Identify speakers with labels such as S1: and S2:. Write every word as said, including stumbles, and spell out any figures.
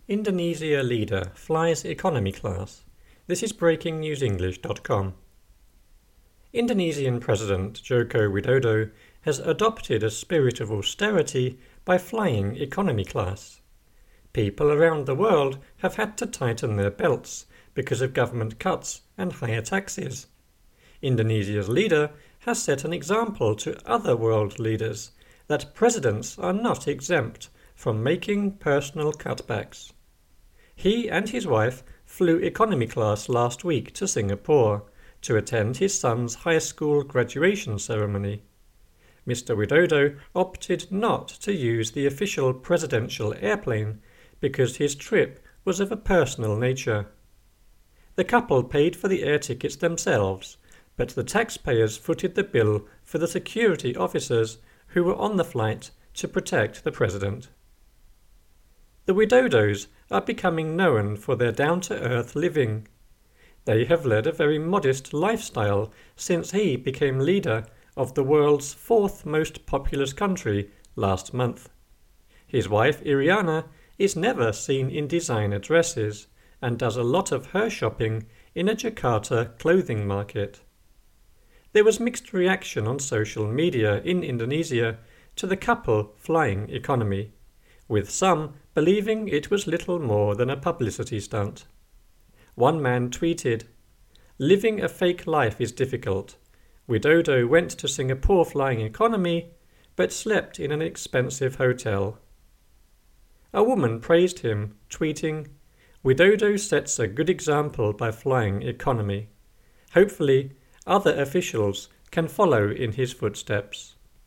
S1: Indonesia leader flies economy class. This is breaking news english dot com. Indonesian President Joko Widodo has adopted a spirit of austerity by flying economy class. People around the world have had to tighten their belts because of government cuts and higher taxes. Indonesia's leader has set an example to other world leaders that presidents are not exempt from making personal cutbacks. He and his wife flew economy class last week to Singapore to attend his son's high school graduation ceremony. Mister Widodo opted not to use the official presidential airplane because his trip was of a personal nature. The couple paid for the air tickets themselves, but the taxpayers footed the bill for the security officers who were on the flight to protect the president. The Widodos are becoming known for their down-to-earth living. They have led a very modest lifestyle since he became leader of the world's fourth most populous country last month. His wife Iriana is never seen in designer dresses and does a lot of her shopping in a Jakarta clothing market. There was mixed reaction on social media in Indonesia to the couple flying economy, with some believing it was little more than a publicity stunt. One man tweeted, "Living a fake life is difficult. Widodo went to Singapore flying economy, but slept in an expensive hotel." A woman praised him, tweeting, "Widodo sets a good example by flying economy. Hopefully, other officials can follow in his footsteps."